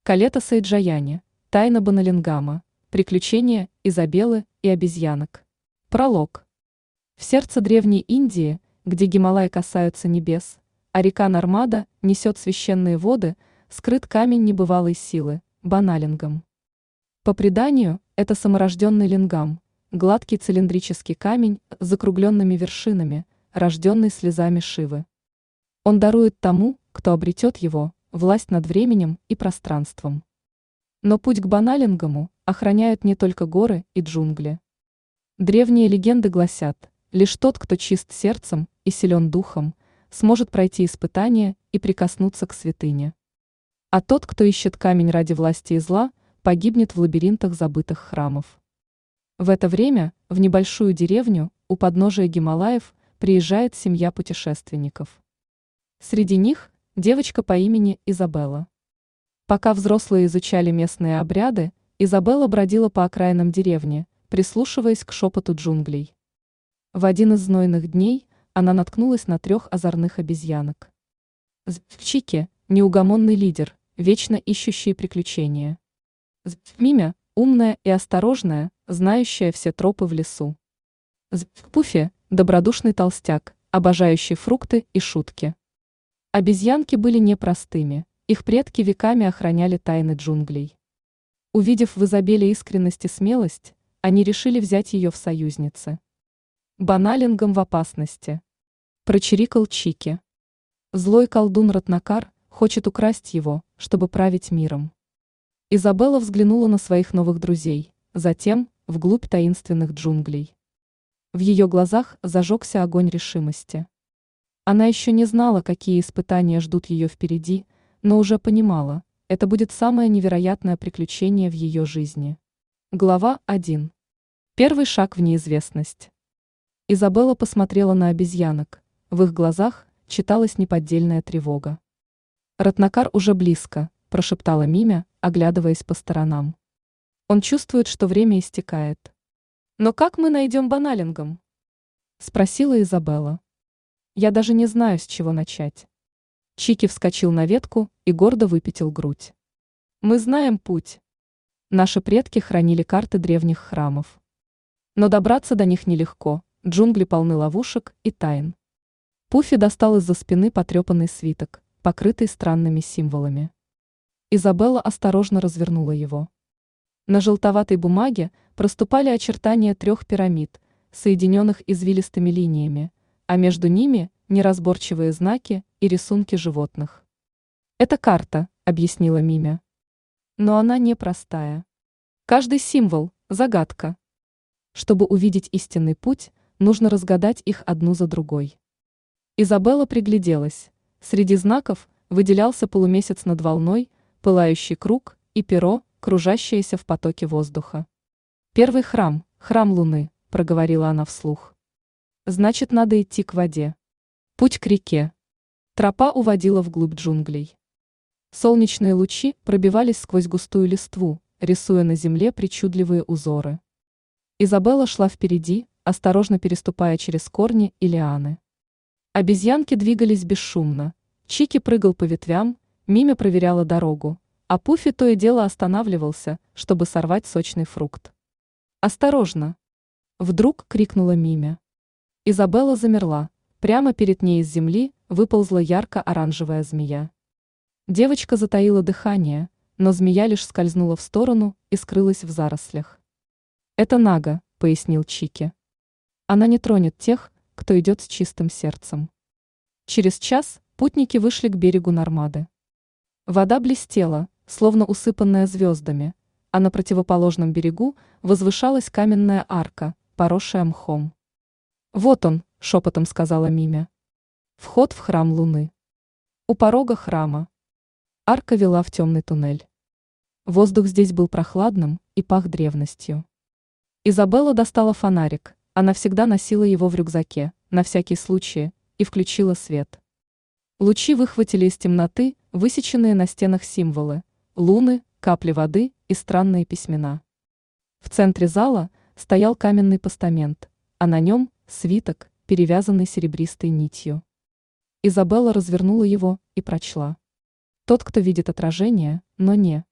Калета Сайджаяни. Тайна Баналингама. Приключения Изабеллы и обезьянок. Пролог. В сердце древней Индии, где Гималаи касаются небес, а река Нармада несет священные воды, скрыт камень небывалой силы – Баналингам. По преданию, это саморожденный лингам, гладкий цилиндрический камень с закругленными вершинами, рожденный слезами Шивы. Он дарует тому, кто обретет его, власть над временем и пространством. Но путь к Баналингаму охраняют не только горы и джунгли. Древние легенды гласят, лишь тот, кто чист сердцем и силен духом, сможет пройти испытание и прикоснуться к святыне. А тот, кто ищет камень ради власти и зла, погибнет в лабиринтах забытых храмов. В это время в небольшую деревню у подножия Гималаев приезжает семья путешественников. Среди них девочка по имени Изабелла. Пока взрослые изучали местные обряды, Изабелла бродила по окраинам деревни, прислушиваясь к шепоту джунглей. В один из знойных дней она наткнулась на 3 озорных обезьянок. Чики – неугомонный лидер, вечно ищущий приключения. Мимя – умная и осторожная, знающая все тропы в лесу. Пуфи – добродушный толстяк, обожающий фрукты и шутки. Обезьянки были непростыми, их предки веками охраняли тайны джунглей. Увидев в Изабелле искренность и смелость, они решили взять ее в союзницы. Баналингам в опасности. Прочирикал Чики. Злой колдун Ратнакар хочет украсть его, чтобы править миром. Изабелла взглянула на своих новых друзей, затем вглубь таинственных джунглей. В ее глазах зажегся огонь решимости. Она еще не знала, какие испытания ждут ее впереди, но уже понимала, это будет самое невероятное приключение в ее жизни. Глава 1. Первый шаг в неизвестность. Изабелла посмотрела на обезьянок, в их глазах читалась неподдельная тревога. «Ратнакар уже близко», – прошептала Мимя, оглядываясь по сторонам. «Он чувствует, что время истекает». «Но как мы найдем Баналингам?» – спросила Изабелла. «Я даже не знаю, с чего начать». Чики вскочил на ветку и гордо выпятил грудь. «Мы знаем путь. Наши предки хранили карты древних храмов. Но добраться до них нелегко, джунгли полны ловушек и тайн». Пуфи достал из-за спины потрепанный свиток, покрытый странными символами. Изабелла осторожно развернула его. На желтоватой бумаге проступали очертания 3 пирамид, соединенных извилистыми линиями, а между ними неразборчивые знаки и рисунки животных. «Это карта», — объяснила Мимя. «Но она непростая. Каждый символ — загадка. Чтобы увидеть истинный путь, нужно разгадать их одну за другой». Изабелла пригляделась. Среди знаков выделялся полумесяц над волной, пылающий круг и перо, кружащееся в потоке воздуха. «Первый храм, храм Луны», — проговорила она вслух. «Значит, надо идти к воде. Путь к реке». Тропа уводила вглубь джунглей. Солнечные лучи пробивались сквозь густую листву, рисуя на земле причудливые узоры. Изабелла шла впереди, осторожно переступая через корни и лианы. Обезьянки двигались бесшумно, Чики прыгал по ветвям, Мимя проверяла дорогу, а Пуфи то и дело останавливался, чтобы сорвать сочный фрукт. «Осторожно!» – вдруг крикнула Мимя. Изабелла замерла, прямо перед ней из земли выползла ярко-оранжевая змея. Девочка затаила дыхание, но змея лишь скользнула в сторону и скрылась в зарослях. «Это Нага», – пояснил Чики. «Она не тронет тех, кто идет с чистым сердцем». Через час путники вышли к берегу Нармады. Вода блестела, словно усыпанная звездами, а на противоположном берегу возвышалась каменная арка, поросшая мхом. «Вот он», – шепотом сказала Мимя. «Вход в храм Луны». У порога храма. Арка вела в темный туннель. Воздух здесь был прохладным и пах древностью. Изабелла достала фонарик, она всегда носила его в рюкзаке, на всякий случай, и включила свет. Лучи выхватили из темноты высеченные на стенах символы, луны, капли воды и странные письмена. В центре зала стоял каменный постамент, а на нем свиток, перевязанный серебристой нитью. Изабелла развернула его и прочла. «Тот, кто видит отражение, но не